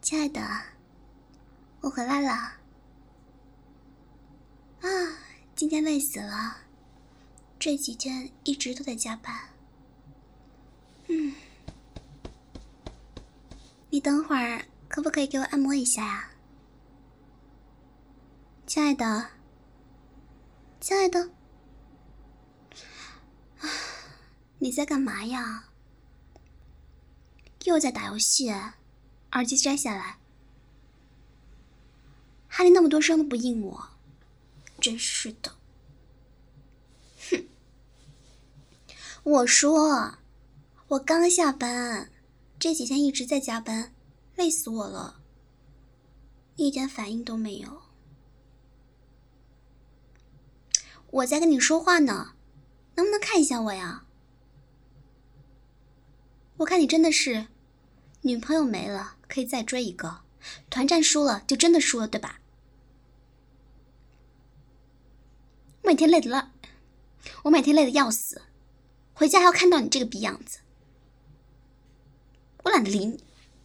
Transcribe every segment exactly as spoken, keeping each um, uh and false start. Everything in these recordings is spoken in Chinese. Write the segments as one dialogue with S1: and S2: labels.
S1: 亲爱的，我回来了。啊，今天累死了，这几天一直都在加班。嗯，你等会儿可不可以给我按摩一下呀？亲爱的，亲爱的，你在干嘛呀？又在打游戏，耳机摘下来，还连那么多声都不应我，真是的。哼，我说，我刚下班，这几天一直在加班，累死我了，一点反应都没有。我在跟你说话呢，能不能看一下我呀？我看你真的是女朋友没了可以再追一个，团战输了就真的输了，对吧？我每天累得了，我每天累得要死，回家还要看到你这个逼样子，我懒得理你。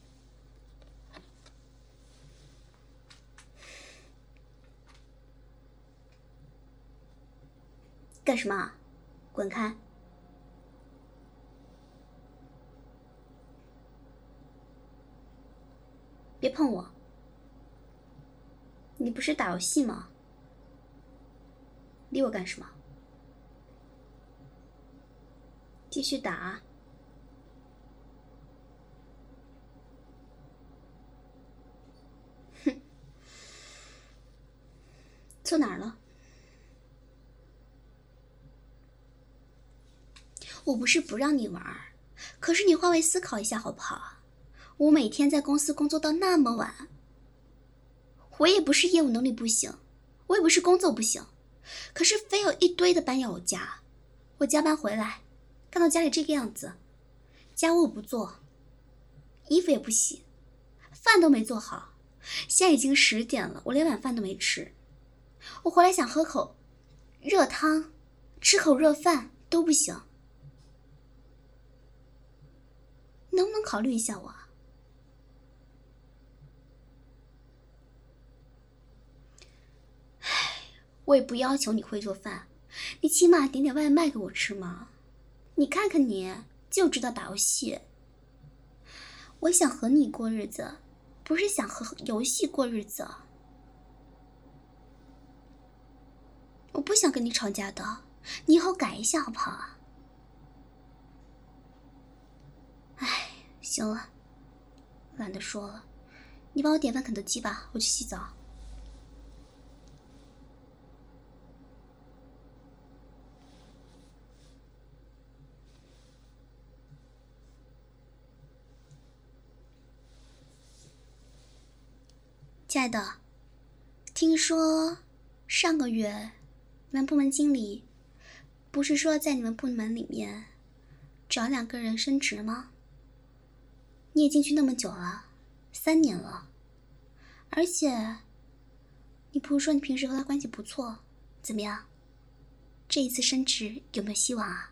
S1: 干什么？滚开！别碰我！你不是打游戏吗？理我干什么？继续打。哼，错哪儿了？我不是不让你玩，可是你换位思考一下好不好？我每天在公司工作到那么晚，我也不是业务能力不行，我也不是工作不行，可是非有一堆的班要我加。我加班回来，看到家里这个样子，家务不做，衣服也不洗，饭都没做好，现在已经十点了，我连晚饭都没吃。我回来想喝口热汤，吃口热饭都不行。能不能考虑一下我啊？唉，我也不要求你会做饭，你起码点点外卖给我吃嘛。你看看你，就知道打游戏。我想和你过日子，不是想和游戏过日子。我不想跟你吵架的，你以后改一下好不好啊？唉，行了，懒得说了，你帮我点份肯德基吧，我去洗澡。亲爱的，听说上个月你们部门经理不是说在你们部门里面找两个人升职吗？你也进去那么久了，三年了，而且你不是说你平时和他关系不错，怎么样？这一次升职有没有希望啊？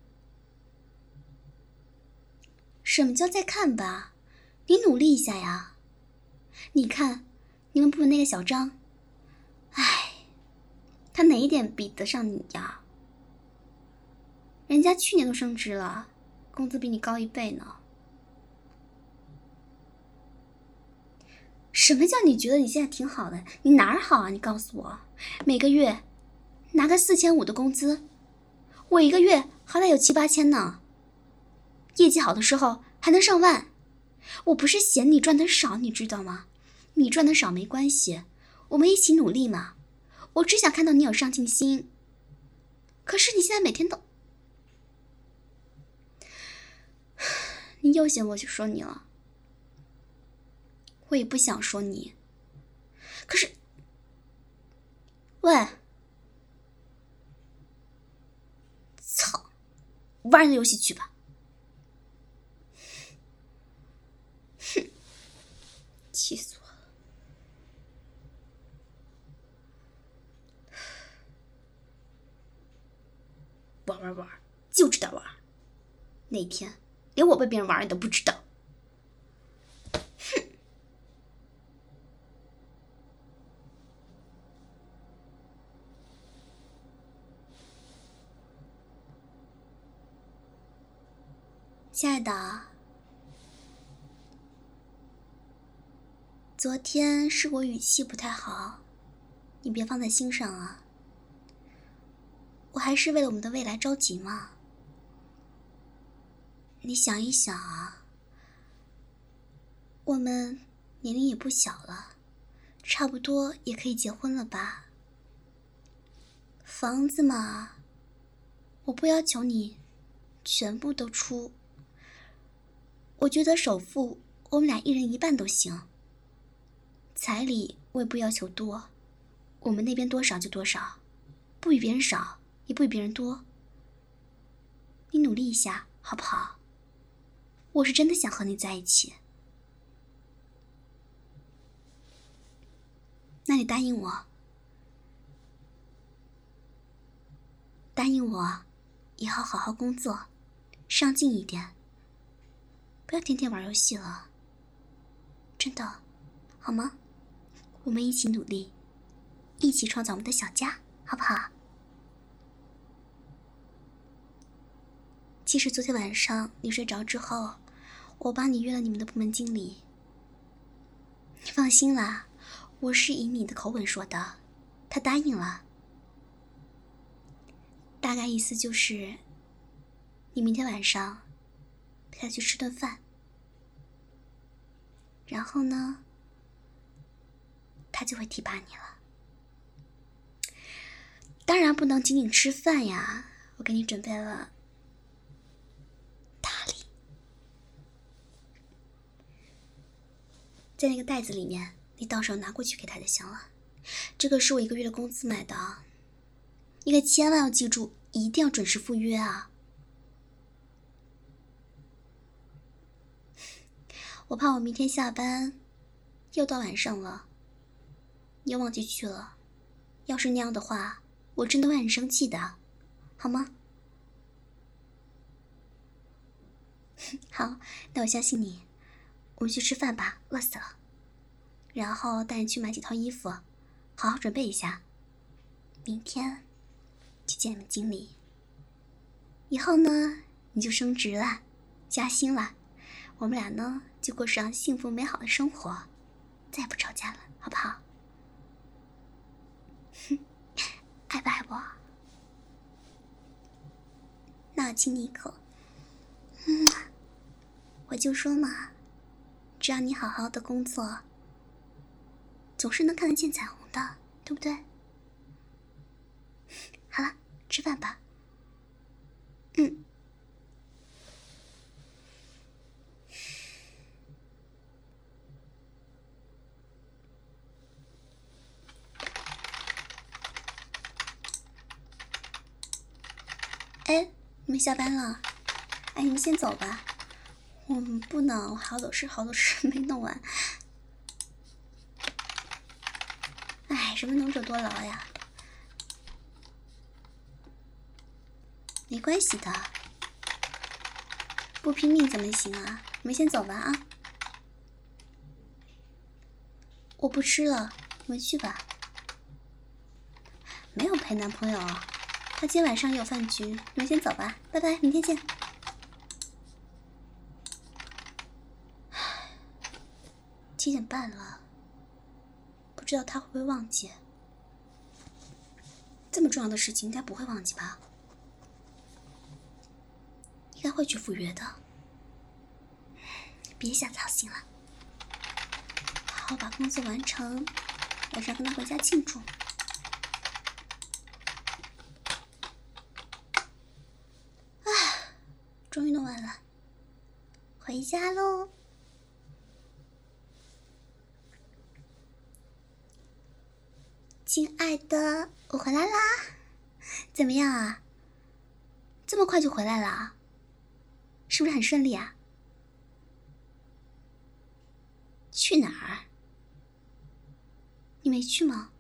S1: 什么叫再看吧？你努力一下呀！你看你们部门那个小张，唉，他哪一点比得上你呀？人家去年都升职了，工资比你高一倍呢。什么叫你觉得你现在挺好的？你哪儿好啊？你告诉我，每个月拿个四千五的工资，我一个月好歹有七八千呢，业绩好的时候还能上万。我不是嫌你赚的少，你知道吗？你赚的少没关系，我们一起努力嘛。我只想看到你有上进心。可是你现在每天都……你又嫌我说你了。我也不想说你，可是，喂，操，玩你的游戏去吧。哼，气死我了。玩玩玩，就知道玩。那天连我被别人玩你都不知道。哼。 亲爱的，昨天是我语气不太好，你别放在心上啊。我还是为了我们的未来着急嘛。你想一想啊，我们年龄也不小了，差不多也可以结婚了吧？房子嘛，我不要求你全部都出，我觉得首付我们俩一人一半都行。彩礼我也不要求多，我们那边多少就多少，不比别人少，也不比别人多。你努力一下好不好？我是真的想和你在一起。那你答应我，答应我以后好好工作，上进一点，不要天天玩游戏了，真的，好吗？我们一起努力，一起创造我们的小家，好不好？其实昨天晚上你睡着之后，我帮你约了你们的部门经理。你放心啦，我是以你的口吻说的，他答应了。大概意思就是，你明天晚上陪他去吃顿饭，然后呢，他就会提拔你了。当然不能仅仅吃饭呀，我给你准备了大礼，在那个袋子里面，你到时候拿过去给他就行了。这个是我一个月的工资买的，你可千万要记住，一定要准时赴约啊！我怕我明天下班又到晚上了，你又忘记去了。要是那样的话，我真的会很生气的，好吗？好，那我相信你。我们去吃饭吧，饿死了。然后带你去买几套衣服，好好准备一下。明天去见你们经理。以后呢，你就升职了，加薪了，我们俩呢就过上幸福美好的生活，再也不吵架了，好不好？爱不爱我？那我亲你一口。嗯，我就说嘛，只要你好好的工作，总是能看得见彩虹的，对不对？好了，吃饭吧。嗯。哎，你们下班了？哎，你们先走吧，我们不能，好多事好多事没弄完。哎，什么能者多劳呀？没关系的，不拼命怎么行啊？你们先走吧啊！我不吃了，你们去吧。没有陪男朋友，他今天晚上也有饭局，你们先走吧，拜拜，明天见。七点半了，不知道他会不会忘记？这么重要的事情应该不会忘记吧？应该会去赴约的。别瞎操心了，好好把工作完成，晚上跟他回家庆祝。啊，终于弄完了，回家喽。亲爱的，我回来啦，怎么样啊？这么快就回来了，是不是很顺利啊？去哪儿？你没去吗？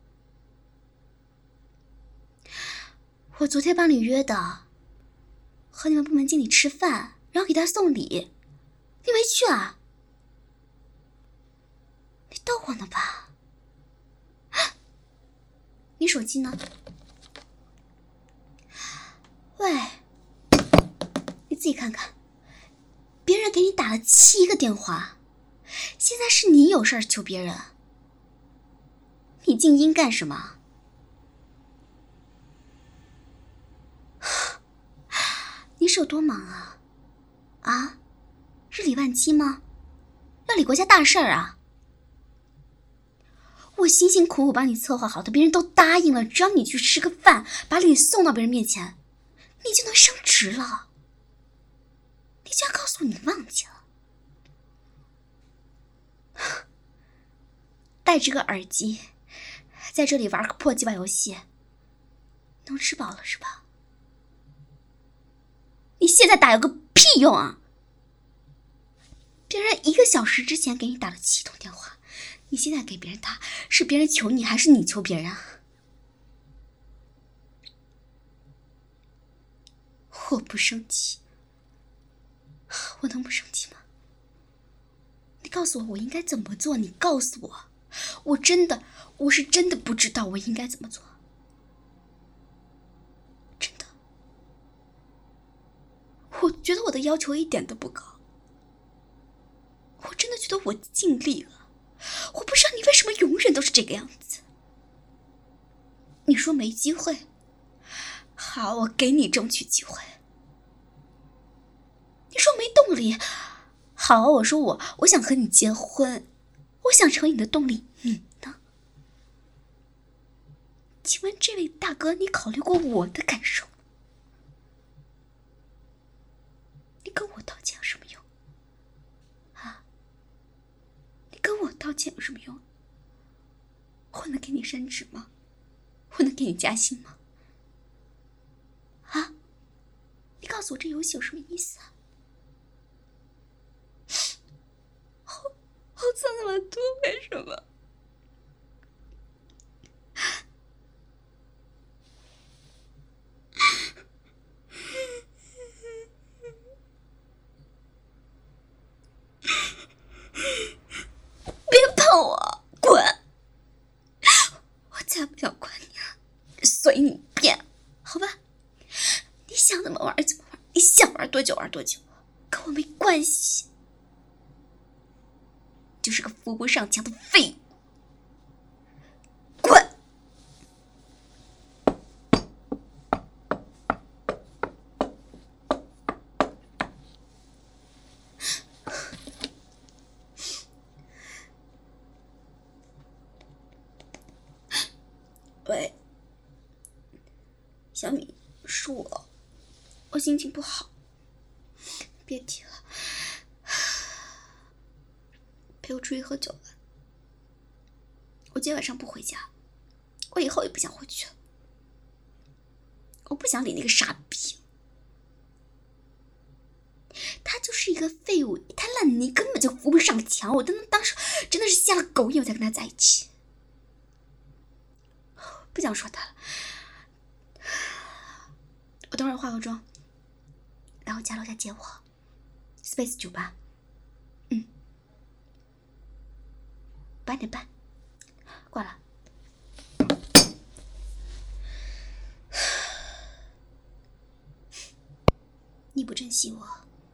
S1: 我昨天帮你约的，和你们部门经理吃饭，然后给他送礼，你没去啊？你逗我呢吧？你手机呢？喂，你自己看看， 别人给你打了七个电话，现在是你有事儿求别人，你静音干什么？你是有多忙啊？啊？日理万机吗？要理国家大事儿啊？我辛辛苦苦帮你策划好的，别人都答应了，只要你去吃个饭，把礼送到别人面前，你就能升职了。你居然告诉我你忘记了？戴着个耳机，在这里玩个破鸡巴游戏，能吃饱了是吧？你现在打有个屁用啊！别人一个小时之前给你打了七通电话，你现在给别人打，是别人求你还是你求别人啊？我不生气，我能不生气吗？你告诉我我应该怎么做，你告诉我，我真的，我是真的不知道我应该怎么做，真的，我觉得我的要求一点都不高，我真的觉得我尽力了，我不知道你为什么永远都是这个样子。你说没机会，好，我给你争取机会。你说没动力，好，我说我我想和你结婚，我想成为你的动力，你呢？请问这位大哥，你考虑过我的感受？你跟我道歉有什么用啊？你跟我道歉有什么用？我能给你升职吗？我能给你加薪吗？啊？你告诉我这游戏有什么意思啊？好好脏那么多，为什么？别碰我，滚！我才不想管你啊，随你便，好吧？你想怎么玩怎么玩，你想玩多久玩多久，跟我没关系。就是个扶不上墙的废物，滚！喂，小米，是我，我心情不好，别提了，陪我出去喝酒吧。我今天晚上不回家，我以后也不想回去了，我不想理那个傻逼，他就是一个废物，一滩烂泥，根本就扶不上墙。我真的当时真的是瞎了狗眼，我才跟他在一起。不想说他了，我等会儿化个妆，然后家楼下接我 ，Space 酒吧，嗯，八点半，挂了。你不珍惜我，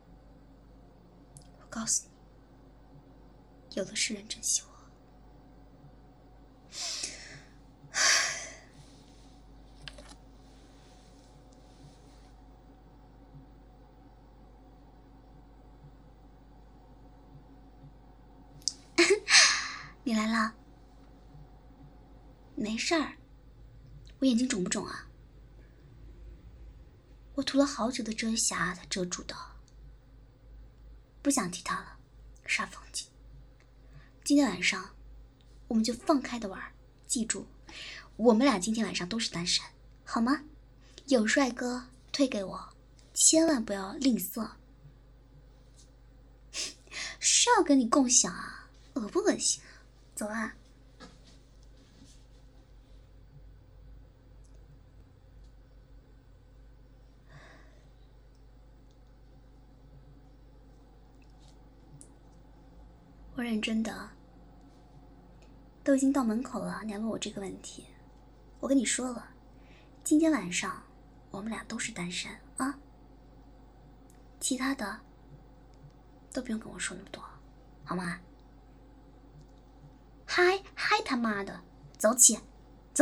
S1: 我告诉你，有的是人珍惜我。你来了，没事儿，我眼睛肿不肿啊？我涂了好久的遮瑕，才遮住的。不想提他了，煞风景。今天晚上我们就放开的玩，记住，我们俩今天晚上都是单身，好吗？有帅哥推给我，千万不要吝啬。是要跟你共享啊，恶不恶心啊？走啊！我认真的，都已经到门口了，你还问我这个问题？我跟你说了，今天晚上我们俩都是单身啊，其他的都不用跟我说那么多，好吗？嗨嗨他妈的，走起，走。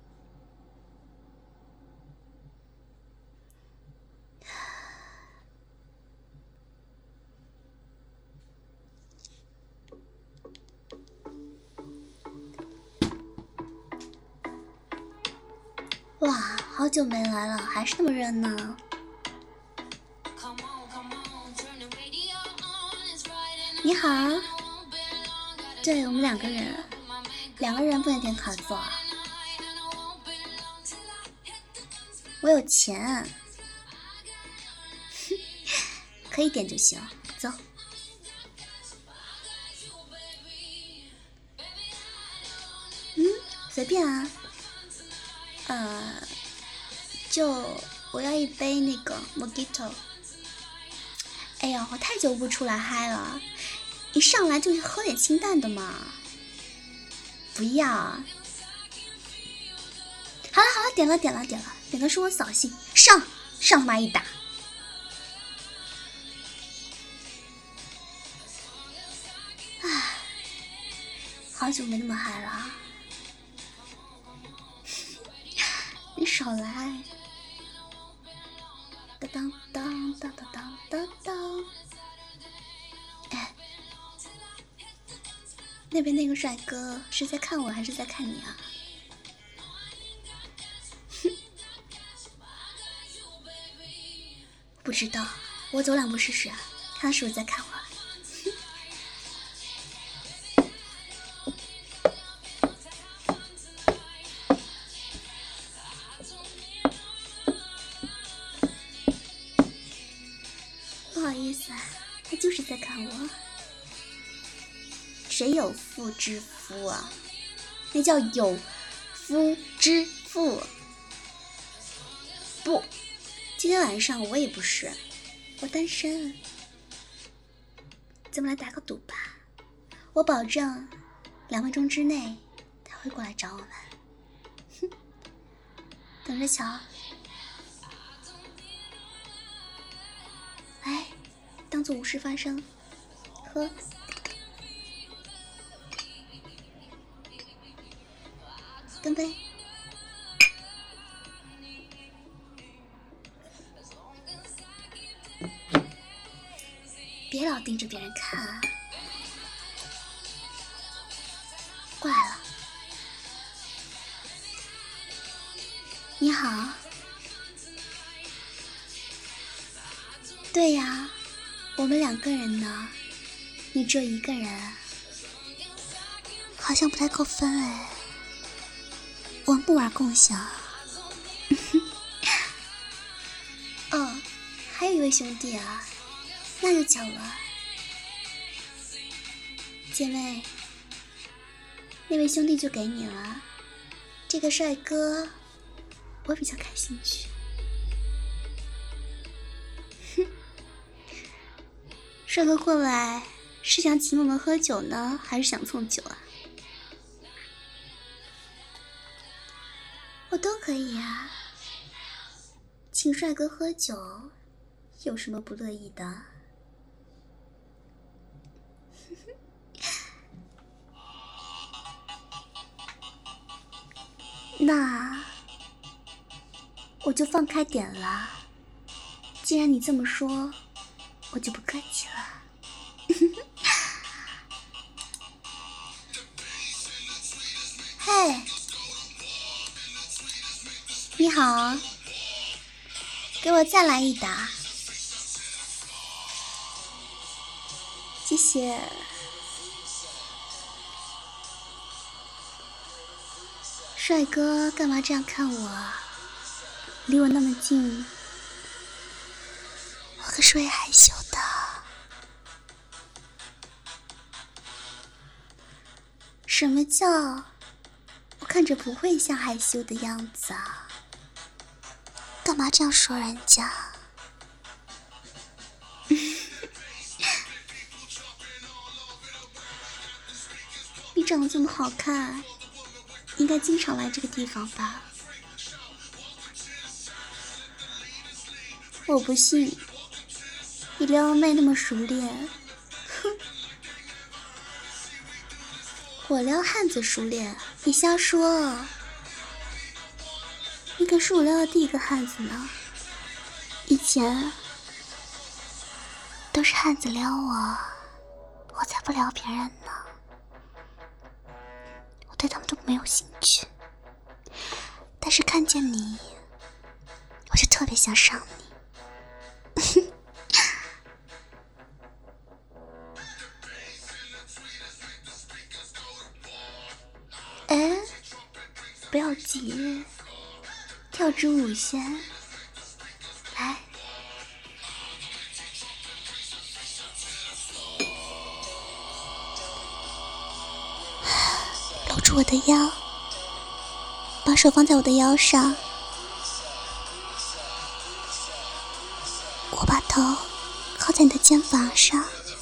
S1: 哇，好久没来了，还是那么热闹。你好，对我们两个人，两个人不能点卡座。我有钱，可以点就行。走。嗯，随便啊。呃，就我要一杯那个 Mojito。哎呀，我太久不出来嗨了，一上来就喝点清淡的嘛。不要。好了好了，点了点了点了，点的是我扫兴。上上他妈一打。唉，好久没那么嗨了。你少来。当当当当当当当。哎，那边那个帅哥是在看我还是在看你啊？不知道，我走两步试试，看他是不是在看我。不好意思啊，他就是在看我。谁有妇之夫啊？那叫有夫之妇。不，今天晚上我也不是，我单身。咱们来打个赌吧，我保证两分钟之内他会过来找我们。哼，等着瞧。来，当做无事发生，喝。干杯。别老盯着别人看。过来了。你好。对呀，我们两个人呢，你只有一个人，好像不太够分哎。我们不玩共享。哦，还有一位兄弟啊，那就巧了。姐妹，那位兄弟就给你了。这个帅哥，我比较感兴趣。哼，帅哥过来是想请我们喝酒呢，还是想蹭酒啊？我都可以啊。请帅哥喝酒，有什么不乐意的？那我就放开点了。既然你这么说，我就不客气了。嘿，你好，给我再来一打。谢谢。帅哥，干嘛这样看我？离我那么近，我可是会害羞的。什么叫我看着不会像害羞的样子啊？干嘛这样说人家？你长得这么好看，应该经常来这个地方吧？我不信，你撩妹那么熟练， 我撩汉子熟练，你瞎说。你可是我撩的第一个汉子呢。以前都是汉子撩我，我才不撩别人呢。我对他们都没有兴趣，但是看见你，我就特别想上你。哎，不要急，跳支舞先。来，搂住我的腰，把手放在我的腰上，我把头靠在你的肩膀上。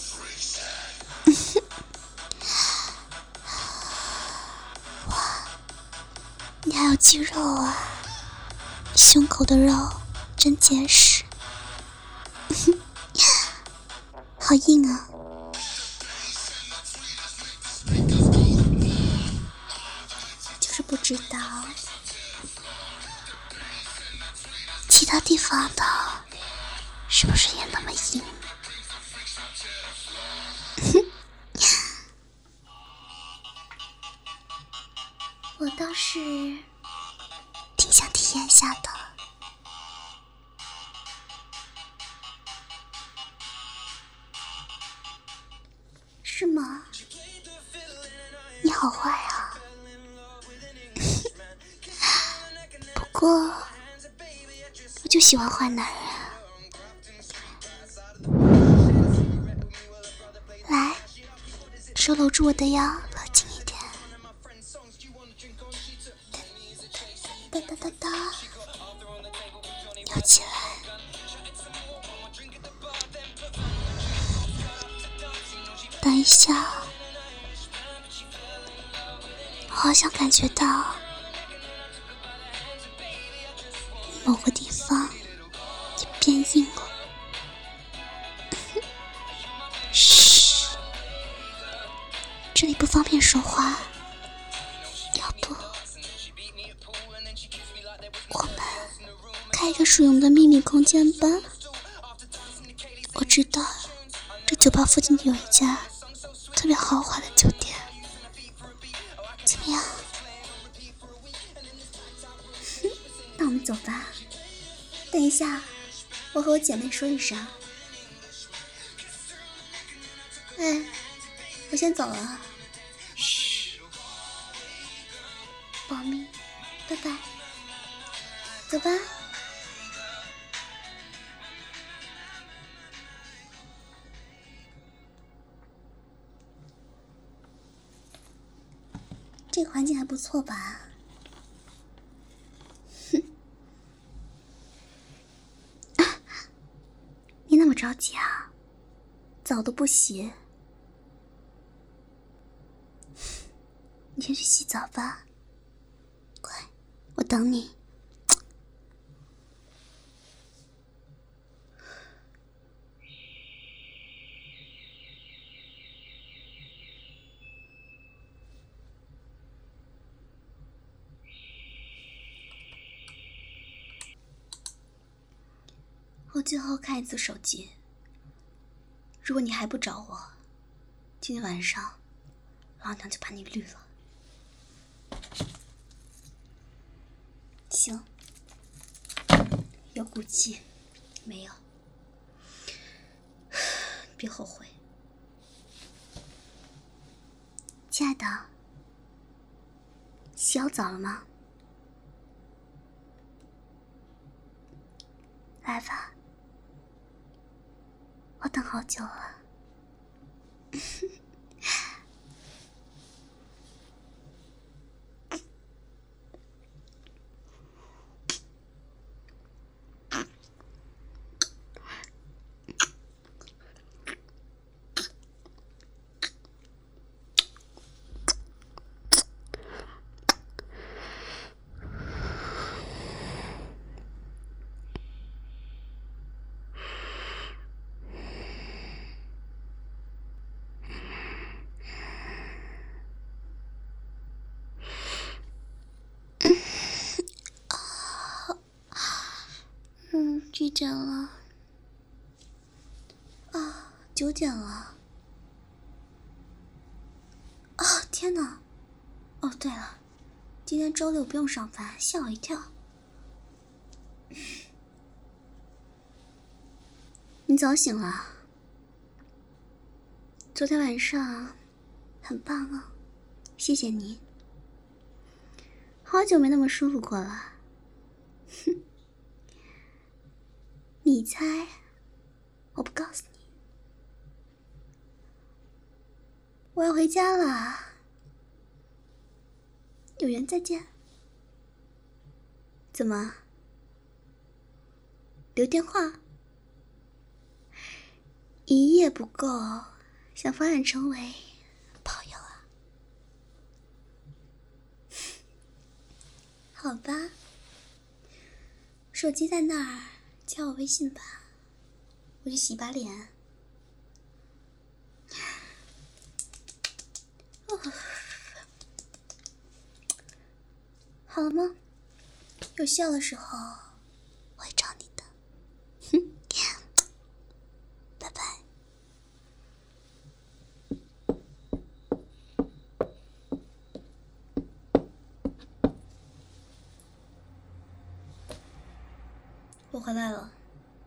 S1: 你还有肌肉啊，胸口的肉真结实。好硬啊。就是不知道其他地方的是不是也那么硬。我倒是挺想体验下的。是吗？你好坏啊。不过我就喜欢坏男人。来，手搂住我的腰，搂紧一点。哒哒哒哒，摇起来。等一下，我好像感觉到某个地方也变硬了。嘘，这里不方便说话，要不我们开一个属于我们的秘密空间吧？我知道这酒吧附近有一家特别豪华的酒店，怎么样？那我们走吧。等一下，我和我姐妹说一声。哎，我先走了。嘘，保密，拜拜。走吧。这个环境还不错吧？哼，啊，你那么着急啊？澡都不洗？你先去洗澡吧，快，我等你。我最后看一次手机，如果你还不找我，今天晚上老娘就把你绿了。行，有骨气没有？别后悔。亲爱的，洗好澡了吗？来吧，我等好久了。 几点了？啊，九点了。哦，天哪！哦，对了，今天周六不用上班，吓我一跳。你早醒了。昨天晚上很棒啊，谢谢你。好久没那么舒服过了。哼，你猜？我不告诉你。我要回家了，有缘再见。怎么？留电话？一夜不够，想发展成为朋友啊？好吧，手机在那儿，加我微信吧，我去洗把脸。哦，好了吗？有需要的时候我会找你的。哼，拜拜。我回来了。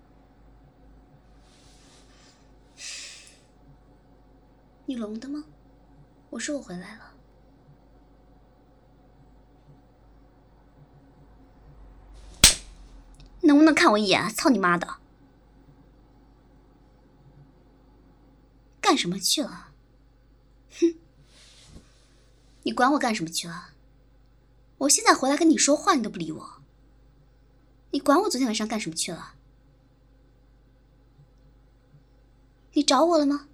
S1: 你聋的吗？我说我回来了。能不能看我一眼啊？操你妈的！干什么去了？哼！你管我干什么去了？我现在回来跟你说话，你都不理我。你管我昨天晚上干什么去了？你找我了吗？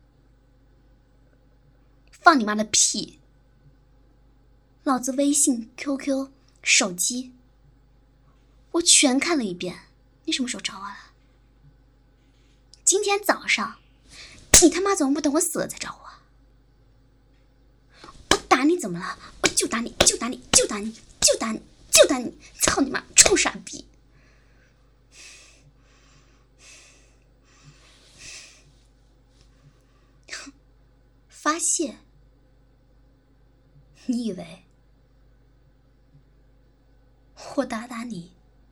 S1: 放你妈的屁！老子微信、Q Q、手机，我全看了一遍。你什么时候找我了？今天早上。你他妈怎么不等我死了再找我？我打你怎么了？我就打你，就打你，就打你，就打你，就打你！操你妈，臭傻逼！发泄？你以为我打打你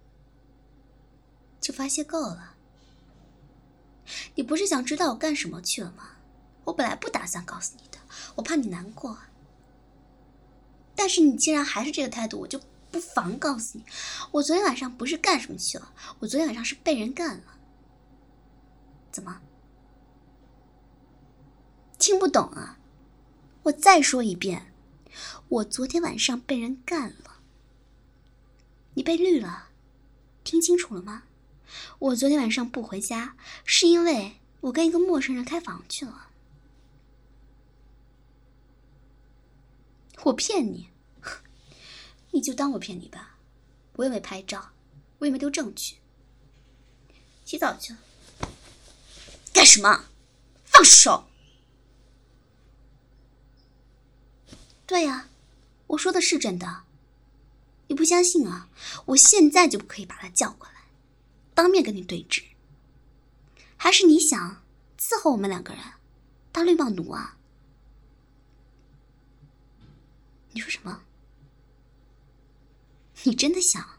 S1: 就发泄够了？你不是想知道我干什么去了吗？我本来不打算告诉你的，我怕你难过。但是你既然还是这个态度，我就不妨告诉你，我昨天晚上不是干什么去了，我昨天晚上是被人干了。怎么？听不懂啊？我再说一遍，我昨天晚上被人干了。你被绿了，听清楚了吗？我昨天晚上不回家，是因为我跟一个陌生人开房去了。我骗你，你就当我骗你吧。我也没拍照，我也没丢证据。洗澡去了。干什么？放手！对呀，我说的是真的。你不相信啊？我现在就可以把他叫过来，当面跟你对质。还是你想伺候我们两个人，当绿帽奴啊？你说什么？你真的想？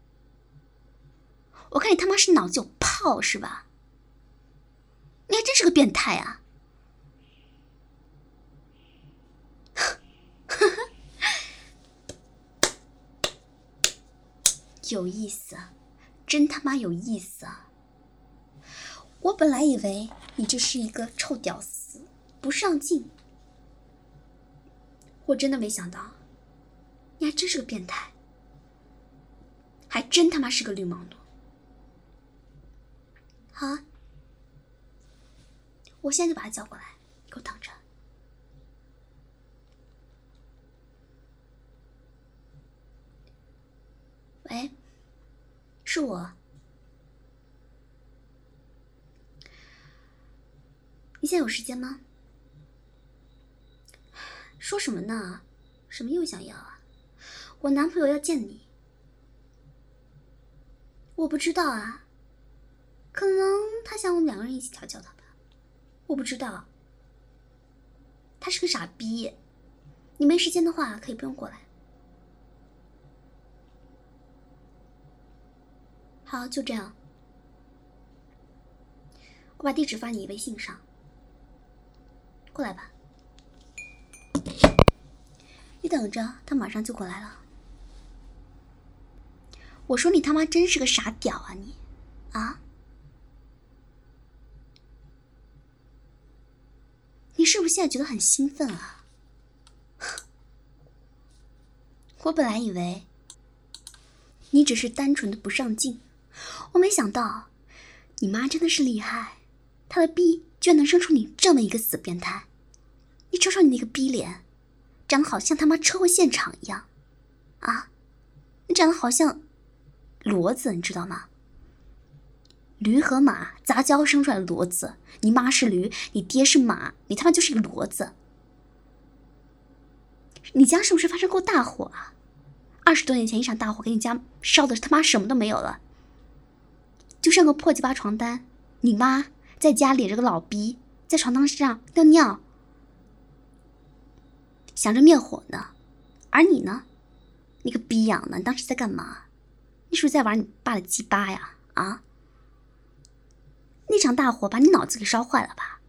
S1: 我看你他妈是脑子有泡是吧？你还真是个变态啊！有意思，真他妈有意思啊！我本来以为你就是一个臭屌丝，不上进。我真的没想到，你还真是个变态，还真他妈是个绿帽奴。好啊，我现在就把他叫过来，你给我等着。喂，是我。你现在有时间吗？说什么呢？什么又想要啊？我男朋友要见你。我不知道啊， 可能他想我们两个人一起调教他吧，我不知道。他是个傻逼，你没时间的话可以不用过来。好，就这样，我把地址发你微信上，过来吧。你等着，他马上就过来了。我说你他妈真是个傻屌啊你，啊？你是不是现在觉得很兴奋啊？我本来以为你只是单纯的不上进，我没想到你妈真的是厉害，她的逼居然能生出你这么一个死变态。你瞅瞅你那个逼脸，长得好像他妈车祸现场一样啊！你长得好像骡子，你知道吗？驴和马杂交生出来的骡子，你妈是驴，你爹是马，你他妈就是一个骡子。你家是不是发生过大火啊？二十多年前一场大火给你家烧的他妈什么都没有了，就剩个破鸡巴床单，你妈在家咧着个老逼在床单上尿尿，想着灭火呢。而你呢，你个逼养的，你当时在干嘛？你是不是在玩你爸的鸡巴呀？啊？那场大火把你脑子给烧坏了吧？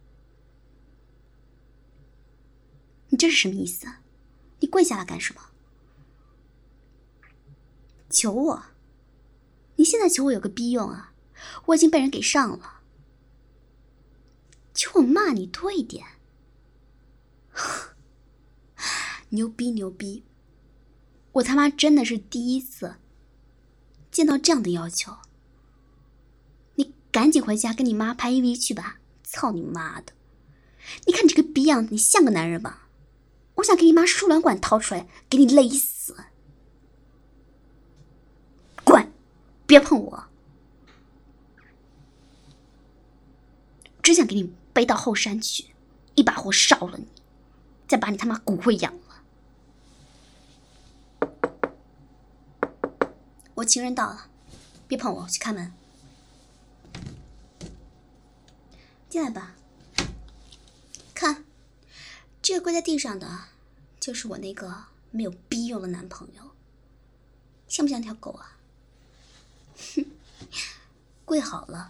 S1: 你这是什么意思？你跪下来干什么？求我？你现在求我有个逼用啊？我已经被人给上了。求我骂你多一点。牛逼牛逼！我他妈真的是第一次见到这样的要求。你赶紧回家跟你妈拍 A V 去吧！操你妈的！你看你这个逼样子，你像个男人吗？我想给你妈输卵管掏出来，给你勒死！滚！别碰我！只想给你背到后山去，一把火烧了你，再把你他妈骨灰扬了。我情人到了，别碰我，我去开门。进来吧。看，这个跪在地上的，就是我那个没有逼用的男朋友。像不像条狗啊？哼，跪好了。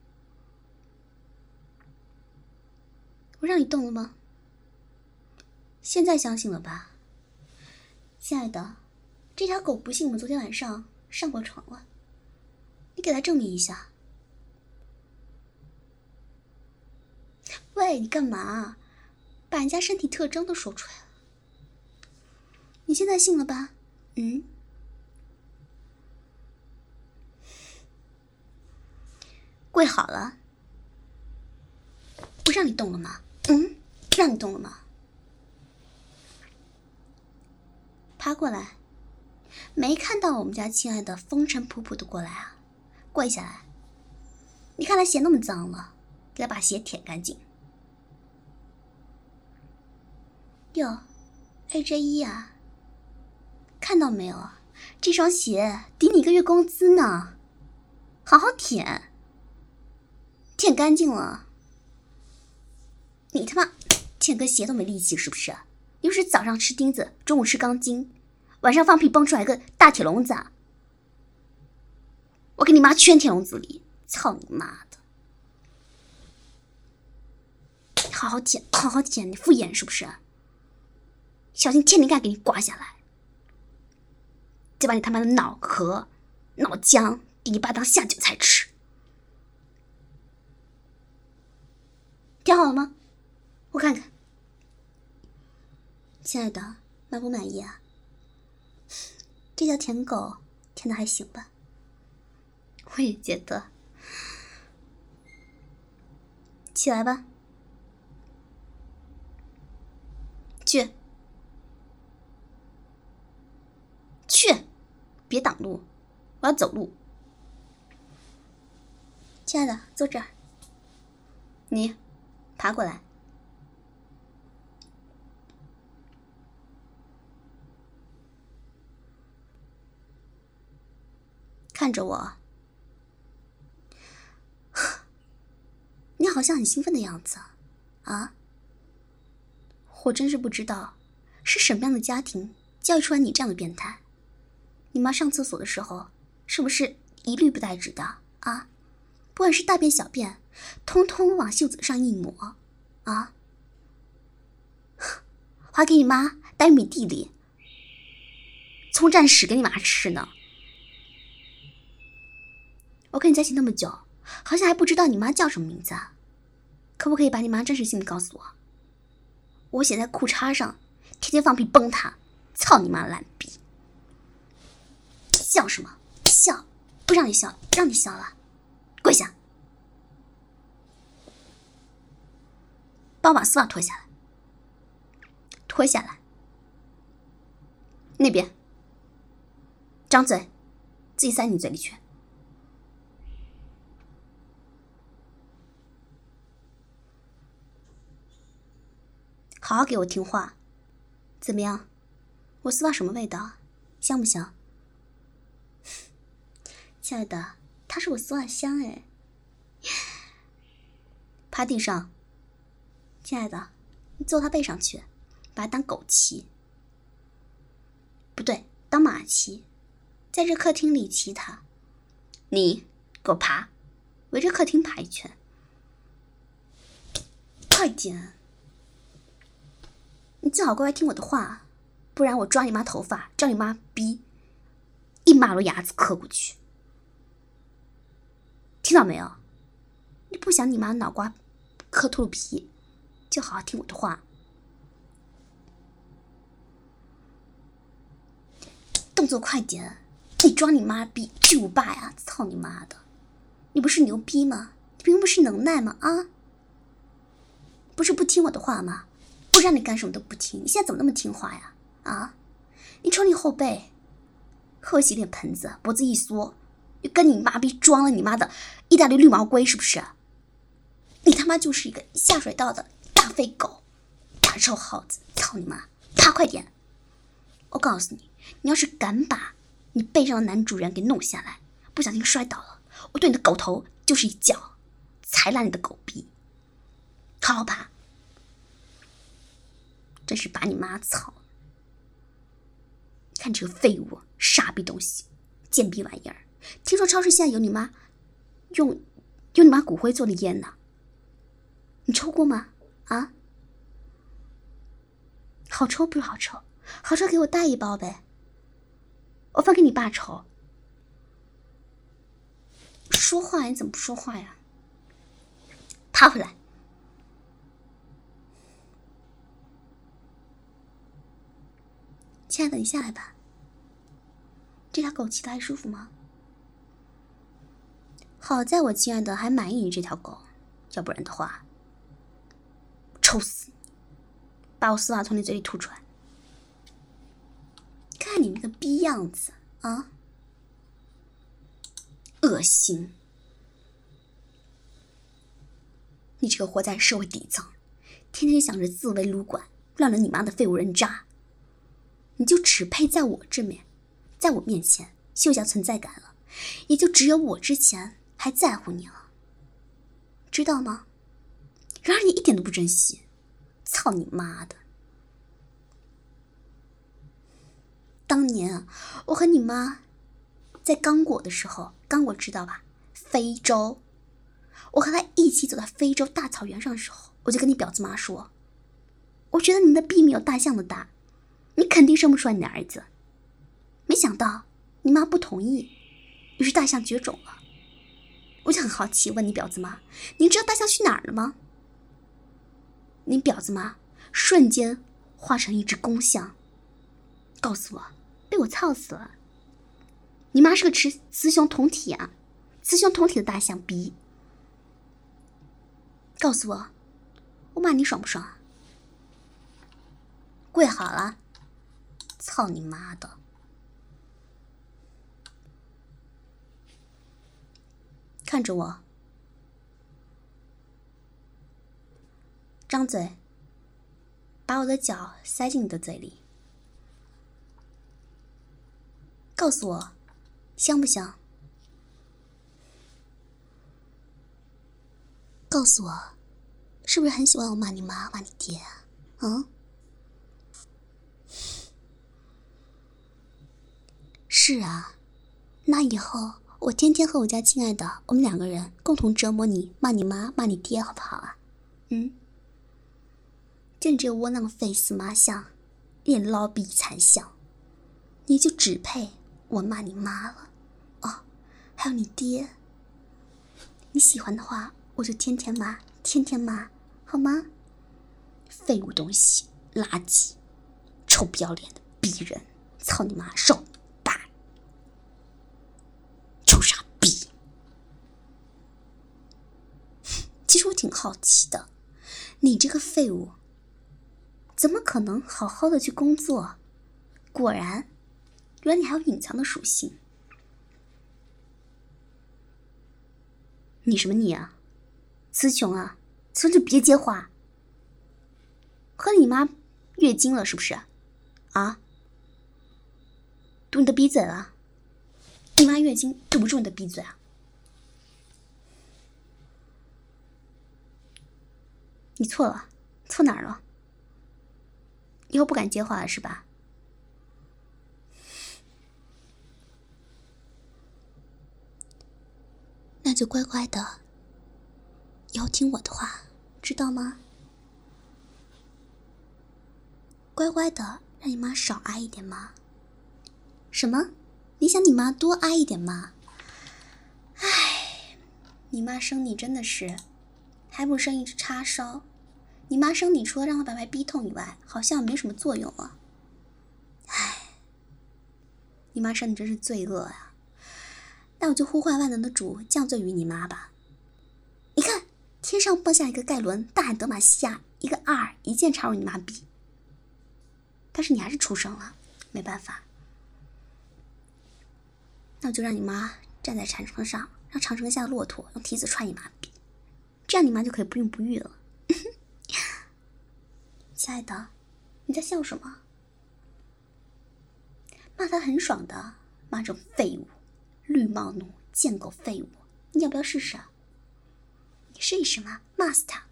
S1: 我让你动了吗？现在相信了吧？亲爱的，这条狗不信我们昨天晚上上过床了，你给它证明一下。喂，你干嘛？把人家身体特征都说出来了。你现在信了吧？嗯。跪好了。不让你动了吗？嗯，让你动了吗？爬过来。没看到我们家亲爱的风尘仆仆的过来啊？跪下来。你看他鞋那么脏了，给他把鞋舔干净。哟 ，A J 一啊，看到没有？这双鞋抵你一个月工资呢，好好舔，舔干净了。你他妈舔个鞋都没力气是不是？你是早上吃钉子，中午吃钢筋，晚上放屁蹦出来个大铁笼子啊？我给你妈圈铁笼子里，操你妈的！好好舔，好好舔，你敷衍是不是？小心天灵盖给你刮下来，再把你他妈的脑壳、脑浆给你爸当下酒菜吃。舔好了吗？我看看。亲爱的，满不满意啊？这条舔狗舔的还行吧？我也觉得。起来吧。去。去，别挡路，我要走路。亲爱的，坐这儿。你爬过来。看着我。 好像很兴奋的样子啊！我真是不知道是什么样的家庭教育出来你这样的变态。你妈上厕所的时候是不是一律不带纸的啊？不管是大便小便，通通往袖子上一抹啊！我还给你妈带玉米地里葱蘸屎给你妈吃呢。我跟你在一起那么久，好像还不知道你妈叫什么名字啊？可不可以把你妈真实姓名告诉我？我写在裤衩上，天天放屁崩她！操你妈烂逼！笑什么？笑！不让你笑，让你笑了，跪下！帮我把丝袜脱下来，脱下来。那边，张嘴，自己塞你嘴里去。好好给我听话，怎么样？我丝袜什么味道？香不香？亲爱的，它是我丝袜香哎。趴地上，亲爱的，你坐他背上去，把它当狗骑。不对，当马骑，在这客厅里骑它。你给我爬，围着客厅爬一圈。快点！你最好乖乖听我的话，不然我抓你妈头发，叫你妈逼，一马路牙子磕过去。听到没有？你不想你妈脑瓜磕秃噜皮，就好好听我的话。动作快点！你抓你妈逼，巨无霸呀！操你妈的！你不是牛逼吗？你并不是能耐吗？啊？不是不听我的话吗？我让你干什么都不听，你现在怎么那么听话呀？啊！你瞅你后背，和我洗脸盆子，脖子一缩，又跟你妈逼装了你妈的意大利绿毛龟是不是？你他妈就是一个下水道的大废狗，大臭耗子！操你妈！爬快点！我告诉你，你要是敢把你背上的男主人给弄下来，不小心摔倒了，我对你的狗头就是一脚，踩烂你的狗逼！好好爬！真是把你妈操！看这个废物，傻逼东西，贱逼玩意儿！听说超市现在有你妈用用你妈骨灰做的烟呢，你抽过吗？啊？好抽不是好抽，好抽给我带一包呗，我分给你爸抽。说话你怎么不说话呀？爬回来！亲爱的，你下来吧。这条狗骑得还舒服吗？好在我亲爱的还满意你这条狗，要不然的话，抽死你！把我丝袜从你嘴里吐出来。看你那个逼样子啊，恶心！你这个活在社会底层，天天想着自为撸管，乱了你妈的废物人渣！你就只配在我这面，在我面前秀下存在感了，也就只有我之前还在乎你了，知道吗？然而你一点都不珍惜，操你妈的！当年啊，我和你妈在刚果的时候，刚果知道吧？非洲，我和她一起走到非洲大草原上的时候，我就跟你婊子妈说，我觉得你的臂没有大象的大，你肯定生不出来你的儿子。没想到你妈不同意，于是大象绝种了。我就很好奇，问你婊子妈，你知道大象去哪儿了吗？你婊子妈瞬间化成一只公象，告诉我被我操死了。你妈是个雌雌雄同体啊，雌雄同体的大象逼。告诉我，我骂你爽不爽啊？跪好了，操你妈的！看着我，张嘴，把我的脚塞进你的嘴里，告诉我，香不香？ 告诉我，是不是很喜欢我骂你妈骂你爹啊？嗯？是啊，那以后我天天和我家亲爱的，我们两个人共同折磨你，骂你妈骂你爹，好不好啊？嗯？见这窝囊废死妈相，脸老逼残相，你就只配我骂你妈了。哦，还有你爹，你喜欢的话，我就天天骂，天天骂，好吗？废物东西，垃圾，臭不要脸的逼人，操你妈，少你爸，臭傻逼。其实我挺好奇的，你这个废物，怎么可能好好的去工作？果然，原来你还有隐藏的属性。你什么你啊？词穷啊？词穷就别接话。喝你妈月经了是不是？啊？堵你的逼嘴了？你妈月经堵不住你的逼嘴啊？你错了，错哪儿了？以后不敢接话了是吧？那就乖乖的，以后听我的话，知道吗？乖乖的，让你妈少挨一点吗？什么？你想你妈多挨一点吗？唉，你妈生你真的是，还不如生一只叉烧。你妈生你除了让她白白逼痛以外，好像没什么作用了。唉，你妈生你真是罪恶呀！那我就呼唤万能的主降罪于你妈吧。你看，天上蹦下一个盖伦，大喊德玛西亚，一个二一剑插入你妈逼。但是你还是出生了，没办法。那我就让你妈站在长城上，让长城下的骆驼用蹄子踹你妈逼，这样你妈就可以不孕不育了。亲爱的，你在笑什么？骂他很爽的，骂这种废物、绿帽奴、贱狗废物，你要不要试试啊？你试一试嘛，骂死他！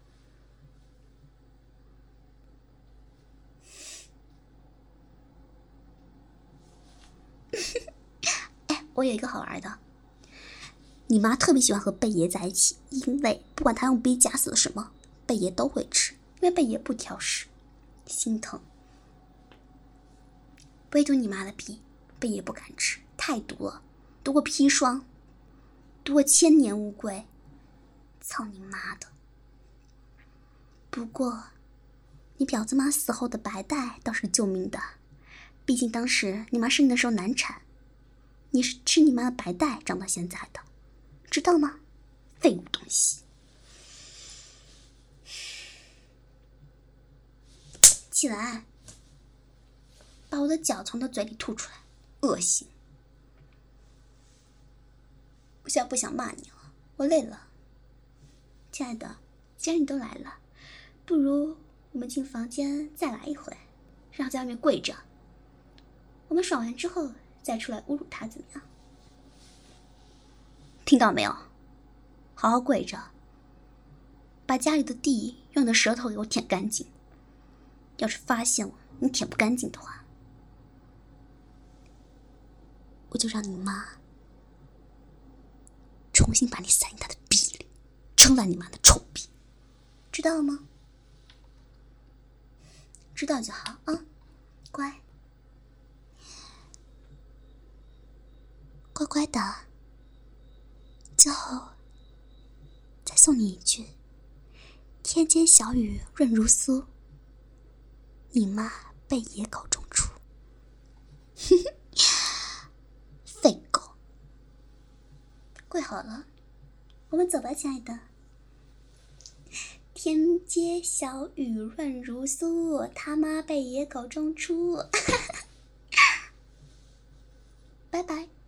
S1: 哎，我有一个好玩的，你妈特别喜欢和贝爷在一起，因为不管他用逼夹死了什么，贝爷都会吃，因为贝爷不挑食，心疼。唯独你妈的逼，贝爷不敢吃，太毒了，毒过砒霜，毒过千年乌龟，操你妈的！不过，你婊子妈死后的白带倒是救命的，毕竟当时你妈生你的时候难产，你是吃你妈的白带长到现在的，知道吗？废物东西！起来，把我的脚从他嘴里吐出来，恶心！我现在不想骂你了，我累了。亲爱的，既然你都来了，不如我们进房间再来一回，让他在外面跪着，我们爽完之后再出来侮辱他，怎么样？听到没有？好好跪着，把家里的地用你的舌头给我舔干净。要是发现我你舔不干净的话，我就让你妈重新把你塞进她的逼里，撑烂你妈的臭逼，知道了吗？知道就好啊，乖，乖乖的。最后再送你一句：天间小雨润如酥，你妈被野狗中出。废狗，跪好了，我们走吧，亲爱的。天街小雨润如酥，他妈被野狗中出。拜拜。